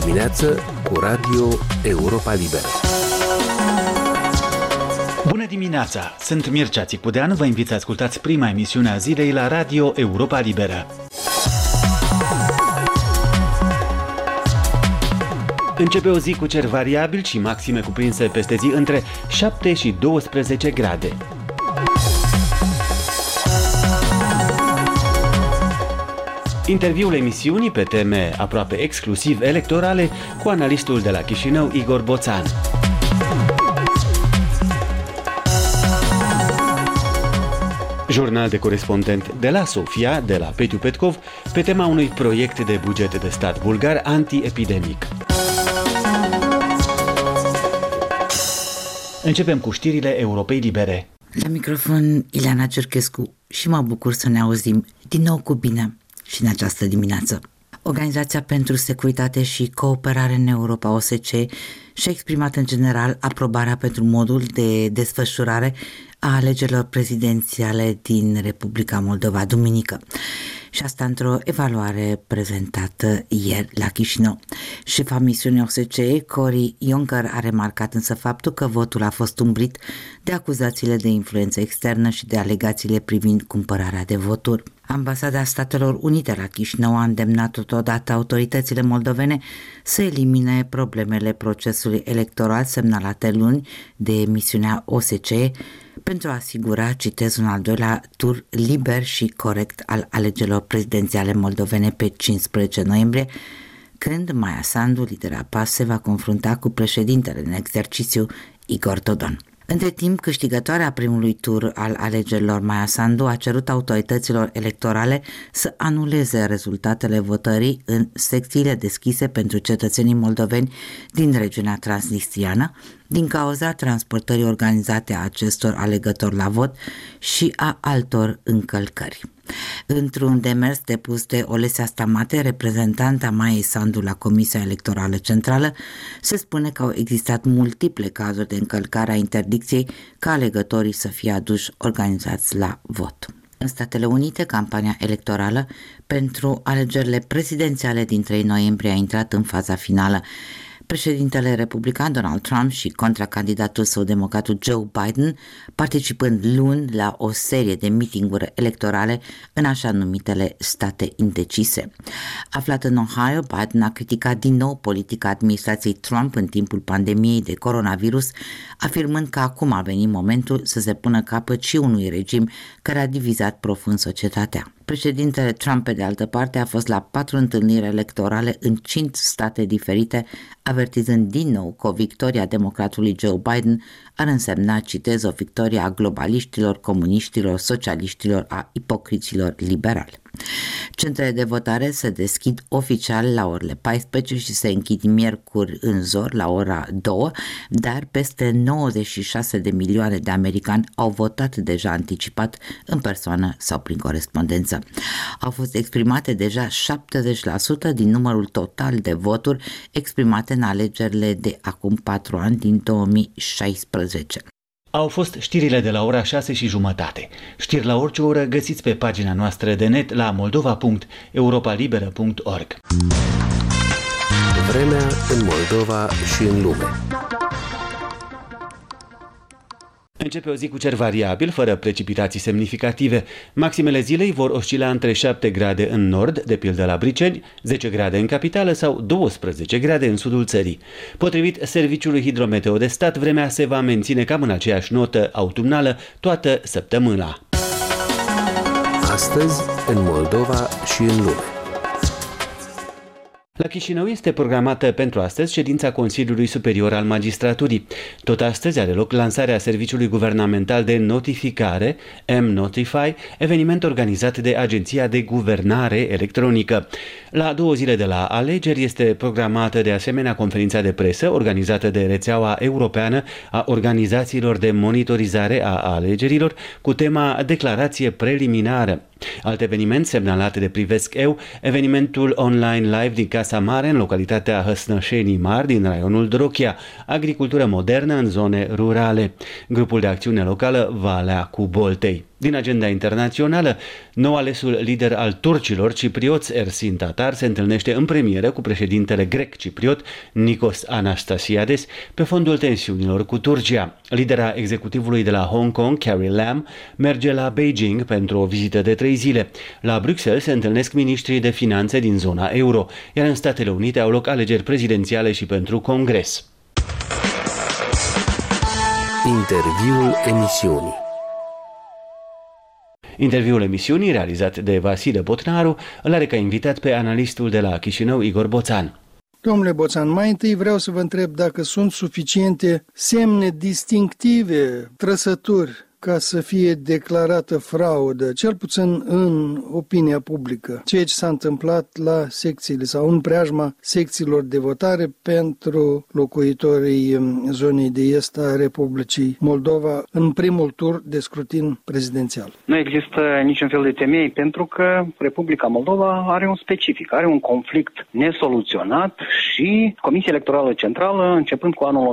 dimineață cu Radio Europa Liberă. Bună dimineața! Sunt Mircea Țicudean, vă invit să ascultați prima emisiune a zilei la Radio Europa Liberă. Începe o zi cu cer variabil și maxime cuprinse peste zi între 7 și 12 grade. Interviul emisiunii pe teme aproape exclusiv electorale cu analistul de la Chișinău, Igor Boțan. Jurnal de corespondent de la Sofia, de la Petiu Petkov, pe tema unui proiect de buget de stat bulgar anti-epidemic. Începem cu știrile Europei Libere. La microfon Ileana Cerchescu și mă bucur să ne auzim din nou cu bine și în această dimineață. Organizația pentru Securitate și Cooperare în Europa, OSCE, și-a exprimat în general aprobarea pentru modul de desfășurare a alegerilor prezidențiale din Republica Moldova duminică. Și asta într-o evaluare prezentată ieri la Chișinău. Șefa misiunii OSCE, Cory Juncker, a remarcat însă faptul că votul a fost umbrit de acuzațiile de influență externă și de alegațiile privind cumpărarea de voturi. Ambasada Statelor Unite la Chișinău a îndemnat totodată autoritățile moldovene să elimine problemele procesului electoral semnalate luni de misiunea OSCE pentru a asigura, citez, un al doilea tur liber și corect al alegerilor prezidențiale moldovene pe 15 noiembrie, când Maia Sandu, lidera PAS, se va confrunta cu președintele în exercițiu Igor Dodon. Între timp, câștigătoarea primului tur al alegerilor, Maia Sandu, a cerut autorităților electorale să anuleze rezultatele votării în secțiile deschise pentru cetățenii moldoveni din regiunea transnistriană, din cauza transportării organizate a acestor alegători la vot și a altor încălcări. Într-un demers depus de Olesia Stamate, reprezentanta Maiei Sandu la Comisia Electorală Centrală, se spune că au existat multiple cazuri de încălcare a interdicției ca alegătorii să fie aduși organizați la vot. În Statele Unite, campania electorală pentru alegerile prezidențiale din 3 noiembrie a intrat în faza finală. Președintele republican Donald Trump și contracandidatul său democratul Joe Biden participând luni la o serie de mitinguri electorale în așa numitele state indecise. Aflat în Ohio, Biden a criticat din nou politica administrației Trump în timpul pandemiei de coronavirus, afirmând că acum a venit momentul să se pună capăt și unui regim care a divizat profund societatea. Președintele Trump, pe de altă parte, a fost la 4 întâlniri electorale în 5 state diferite, avertizând din nou că o victoria democratului Joe Biden ar însemna, citez, o victorie a globaliștilor, comuniștilor, socialiștilor, a ipocriților liberali. Centrele de votare se deschid oficial la orele 14 și se închid miercuri în zor la ora 2, dar peste 96 de milioane de americani au votat deja anticipat în persoană sau prin corespondență. Au fost exprimate deja 70% din numărul total de voturi exprimate în alegerile de acum 4 ani din 2016. Au fost știrile de la ora 6:30. Știri la orice oră găsiți pe pagina noastră de net la moldova.europalibera.org. Vremea în Moldova și în lume. Începe o zi cu cer variabil, fără precipitații semnificative. Maximele zilei vor oscila între 7 grade în nord, de pildă la Briceni, 10 grade în capitală sau 12 grade în sudul țării. Potrivit Serviciului Hidrometeo de Stat, vremea se va menține cam în aceeași notă autumnală toată săptămâna. Astăzi, în Moldova și în lume. La Chișinău este programată pentru astăzi ședința Consiliului Superior al Magistraturii. Tot astăzi are loc lansarea Serviciului Guvernamental de Notificare, M-Notify, eveniment organizat de Agenția de Guvernare Electronică. La 2 zile de la alegeri este programată de asemenea conferința de presă organizată de rețeaua europeană a organizațiilor de monitorizare a alegerilor cu tema Declarație preliminară. Alt eveniment semnalat de Privesc Eu, evenimentul online live din Casa Mare în localitatea Hăsnășenii Mari din raionul Drochia, agricultură modernă în zone rurale. Grupul de acțiune locală Valea Cuboltei. Din agenda internațională, nou alesul lider al turcilor ciprioți Ersin Tatar se întâlnește în premieră cu președintele grec-cipriot Nikos Anastasiades pe fondul tensiunilor cu Turcia. Lidera executivului de la Hong Kong, Carrie Lam, merge la Beijing pentru o vizită de 3 zile. La Bruxelles se întâlnesc miniștrii de finanțe din zona euro, iar în Statele Unite au loc alegeri prezidențiale și pentru Congres. Interviul emisiunii. Interviul emisiunii, realizat de Vasile Botnaru, îl are ca invitat pe analistul de la Chișinău, Igor Boțan. Domnule Boțan, mai întâi vreau să vă întreb dacă sunt suficiente semne distinctive, trăsături, ca să fie declarată fraudă, cel puțin în opinia publică, ceea ce s-a întâmplat la secțiile sau în preajma secțiilor de votare pentru locuitorii zonei de est a Republicii Moldova în primul tur de scrutin prezidențial. Nu există niciun fel de temei pentru că Republica Moldova are un specific, are un conflict nesoluționat și Comisia Electorală Centrală, începând cu anul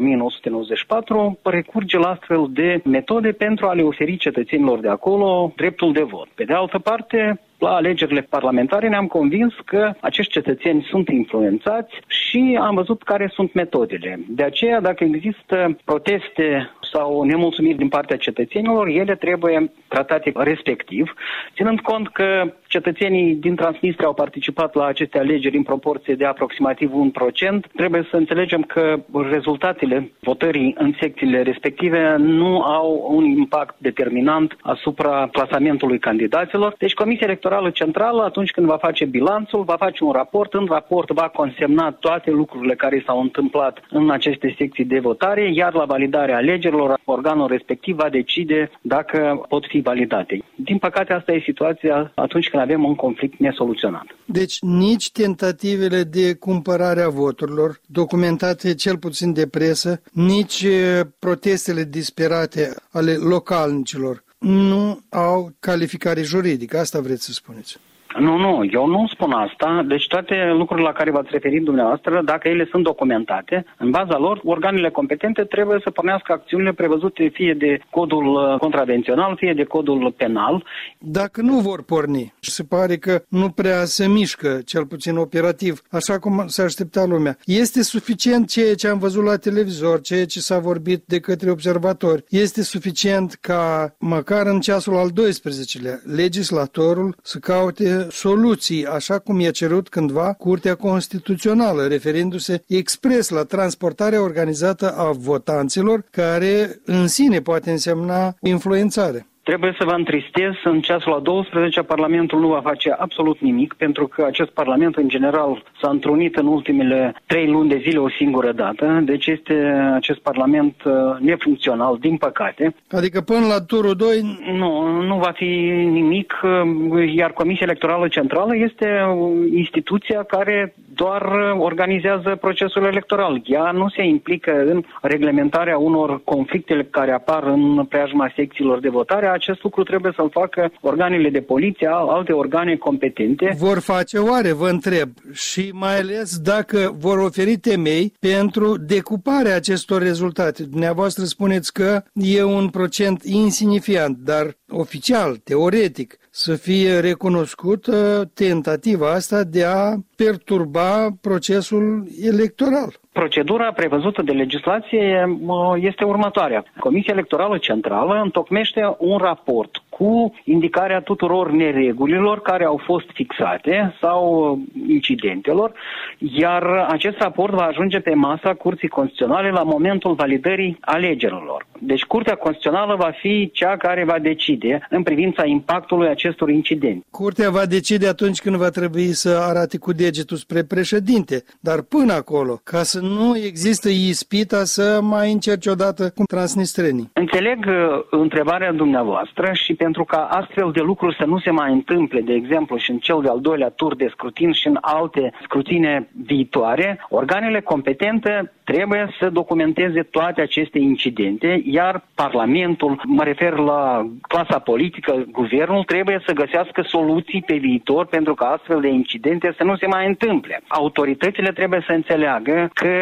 1994, recurge la astfel de metode pentru a le oferi cetățenilor de acolo dreptul de vot. Pe de altă parte, la alegerile parlamentare ne-am convins că acești cetățeni sunt influențați și am văzut care sunt metodele. De aceea, dacă există proteste sau nemulțumiri din partea cetățenilor, ele trebuie tratate respectiv, ținând cont că cetățenii din Transnistria au participat la aceste alegeri în proporție de aproximativ 1%. Trebuie să înțelegem că rezultatele votării în secțiile respective nu au un impact determinant asupra clasamentului candidaților. Deci Comisia Electorală Centrală, atunci când va face bilanțul, va face un raport. În raport va consemna toate lucrurile care s-au întâmplat în aceste secții de votare, iar la validarea alegerilor, organul respectiv va decide dacă pot fi validate. Din păcate, asta e situația atunci când avem un conflict nesoluționat. Deci nici tentativele de cumpărare a voturilor, documentate cel puțin de presă, nici protestele disperate ale localnicilor nu au calificare juridică. Asta vreți să spuneți? Nu, eu nu spun asta. Deci toate lucrurile la care v-ați referit dumneavoastră, dacă ele sunt documentate, în baza lor, organele competente trebuie să pornească acțiunile prevăzute fie de codul contravențional, fie de codul penal. Dacă nu vor porni, se pare că nu prea se mișcă, cel puțin operativ, așa cum s-a așteptat lumea. Este suficient ceea ce am văzut la televizor, ceea ce s-a vorbit de către observatori. Este suficient ca, măcar în ceasul al 12-lea, legislatorul să caute soluții, așa cum i-a cerut cândva Curtea Constituțională, referindu-se expres la transportarea organizată a votanților, care în sine poate însemna influențare. Trebuie să vă întristez, în ceasul al 12 Parlamentul nu va face absolut nimic, pentru că acest Parlament în general s-a întrunit în ultimele 3 luni de zile o singură dată, deci este acest Parlament nefuncțional, din păcate. Adică până la turul 2... Nu va fi nimic, iar Comisia Electorală Centrală este instituția care doar organizează procesul electoral. Ea nu se implică în reglementarea unor conflicte care apar în preajma secțiilor de votare. Acest lucru trebuie să-l facă organele de poliție, alte organe competente. Vor face oare, vă întreb, și mai ales dacă vor oferi temei pentru decuparea acestor rezultate. Dumneavoastră spuneți că e un procent insignifiant, dar oficial, teoretic, să fie recunoscută tentativa asta de a perturba procesul electoral. Procedura prevăzută de legislație este următoarea. Comisia Electorală Centrală întocmește un raport cu indicarea tuturor neregulilor care au fost fixate sau incidentelor, iar acest raport va ajunge pe masa Curții Constituționale la momentul validării alegerilor. Deci Curtea Constituțională va fi cea care va decide în privința impactului acestor incidente. Curtea va decide atunci când va trebui să arate cu degetul spre președinte, dar până acolo, ca să nu există ispita să mai încerci odată cu transnistrenii. Înțeleg întrebarea dumneavoastră și pentru ca astfel de lucruri să nu se mai întâmple, de exemplu, și în cel de-al doilea tur de scrutin și în alte scrutine viitoare, organele competente trebuie să documenteze toate aceste incidente, iar Parlamentul, mă refer la clasa politică, guvernul, trebuie să găsească soluții pe viitor pentru ca astfel de incidente să nu se mai întâmple. Autoritățile trebuie să înțeleagă că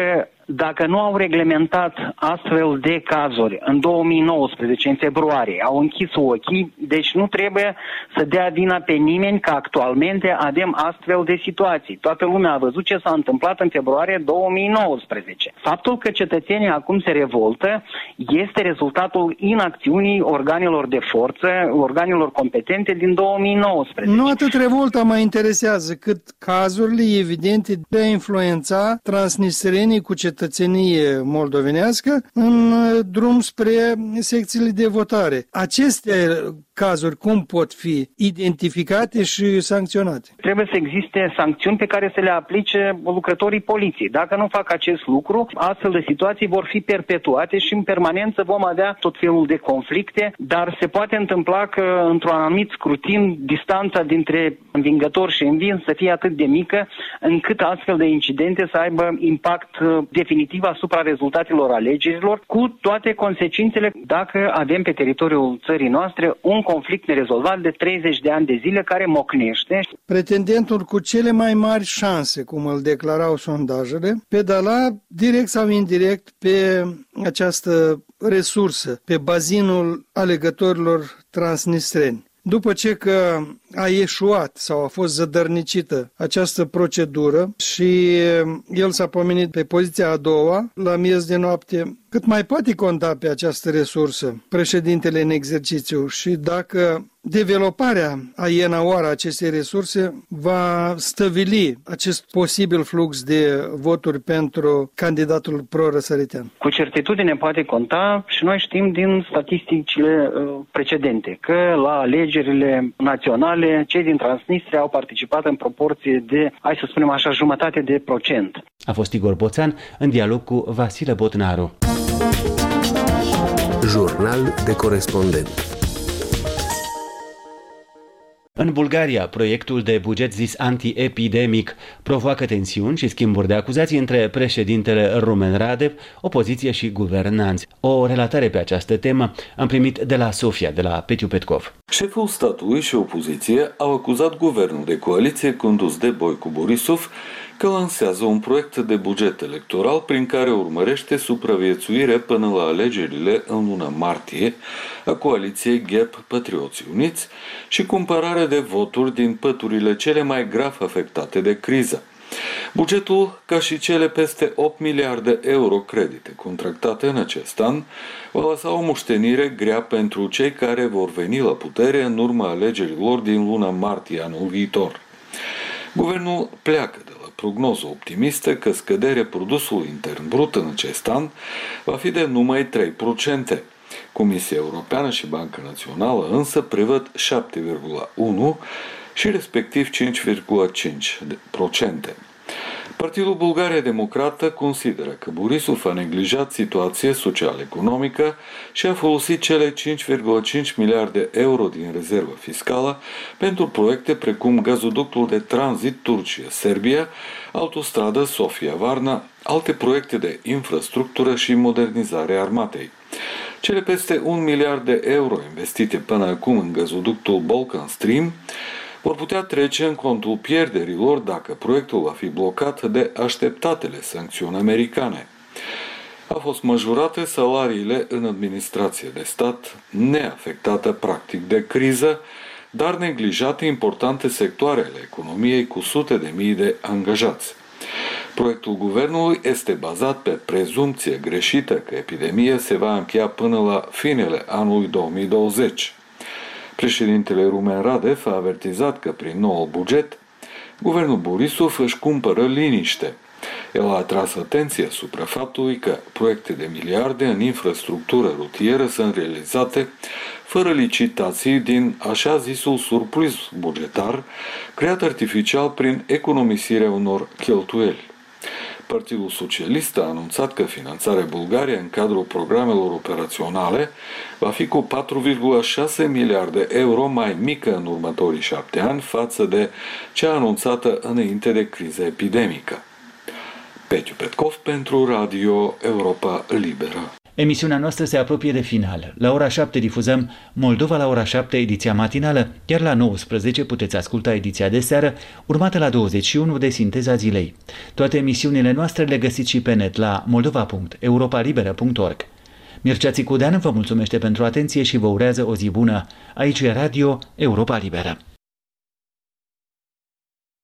Dacă nu au reglementat astfel de cazuri în 2019, în februarie, au închis ochii, deci nu trebuie să dea vina pe nimeni că actualmente avem astfel de situații. Toată lumea a văzut ce s-a întâmplat în februarie 2019. Faptul că cetățenii acum se revoltă este rezultatul inacțiunii organelor de forță, organelor competente din 2019. Nu atât revolta mă interesează, cât cazurile evidente de a influența transnistrenii cu cetățenie moldovenească în drum spre secțiile de votare. Aceste cazuri cum pot fi identificate și sancționate? Trebuie să existe sancțiuni pe care să le aplice lucrătorii poliției. Dacă nu fac acest lucru, astfel de situații vor fi perpetuate și în permanență vom avea tot felul de conflicte, dar se poate întâmpla că într-un anumit scrutin distanța dintre învingător și învins să fie atât de mică încât astfel de incidente să aibă impact definitiv asupra rezultatelor alegerilor, cu toate consecințele dacă avem pe teritoriul țării noastre un conflict nerezolvat de 30 de ani de zile care mocnește. Pretendentul cu cele mai mari șanse, cum îl declarau sondajele, pedala direct sau indirect pe această resursă, pe bazinul alegătorilor transnistreni. După ce că a eșuat sau a fost zădărnicită această procedură și el s-a pomenit pe poziția a doua, la miez de noapte, cât mai poate conta pe această resursă președintele în exercițiu și dacă developarea a acestei resurse va stăvili acest posibil flux de voturi pentru candidatul pro-răsăritean. Cu certitudine poate conta și noi știm din statisticile precedente că la alegerile naționale cei din Transnistria au participat în proporție de, hai să spunem așa, 0,5%. A fost Igor Boțan în dialog cu Vasile Botnaru. Jurnal de corespondent. În Bulgaria, proiectul de buget zis anti-epidemic provoacă tensiuni și schimburi de acuzații între președintele Rumen Radev, opoziție și guvernanți. O relatare pe această temă am primit de la Sofia, de la Petiu Petkov. Șeful statului și opoziție au acuzat guvernul de coaliție condus de Boicu Borisov că lansează un proiect de buget electoral prin care urmărește supraviețuire până la alegerile în luna martie a coaliției GEP Patrioții Uniți și cumpărare de voturi din păturile cele mai grav afectate de criză. Bugetul, ca și cele peste 8 miliarde euro credite contractate în acest an, va lăsa o moștenire grea pentru cei care vor veni la putere în urma alegerilor din luna martie anul viitor. Guvernul pleacă de la prognoză optimistă că scăderea produsului intern brut în acest an va fi de numai 3%. Comisia Europeană și Banca Națională însă prevăd 7,1% și respectiv 5,5%. Partidul Bulgaria Democrată consideră că Borisov a neglijat situația social-economică și a folosit cele 5,5 miliarde euro din rezervă fiscală pentru proiecte precum gazoductul de tranzit Turcia-Serbia, autostradă Sofia-Varna, alte proiecte de infrastructură și modernizare a armatei. Cele peste 1 miliard de euro investite până acum în gazoductul Balkan Stream vor putea trece în contul pierderilor dacă proiectul va fi blocat de așteptatele sancțiuni americane. Au fost majorate salariile în administrație de stat, neafectată practic de criză, dar neglijate importante sectoare ale economiei cu sute de mii de angajați. Proiectul guvernului este bazat pe prezumție greșită că epidemia se va încheia până la finele anului 2020. Președintele Rumen Radev a avertizat că prin noul buget, guvernul Borisov își cumpără liniște. El a atras atenția asupra faptului că proiecte de miliarde în infrastructură rutieră sunt realizate fără licitații din așa zisul surplus bugetar, creat artificial prin economisirea unor cheltuieli. Partidul Socialist a anunțat că finanțarea Bulgariei în cadrul programelor operaționale va fi cu 4,6 miliarde euro mai mică în următorii 7 ani față de cea anunțată înainte de criza epidemică. Petiu Petkov pentru Radio Europa Liberă. Emisiunea noastră se apropie de final. La ora 7 difuzăm Moldova la ora 7, ediția matinală, iar la 19 puteți asculta ediția de seară, urmată la 21 de Sinteza zilei. Toate emisiunile noastre le găsiți și pe net la moldova.europalibera.org. Mircea Țicudean vă mulțumește pentru atenție și vă urează o zi bună. Aici e Radio Europa Liberă.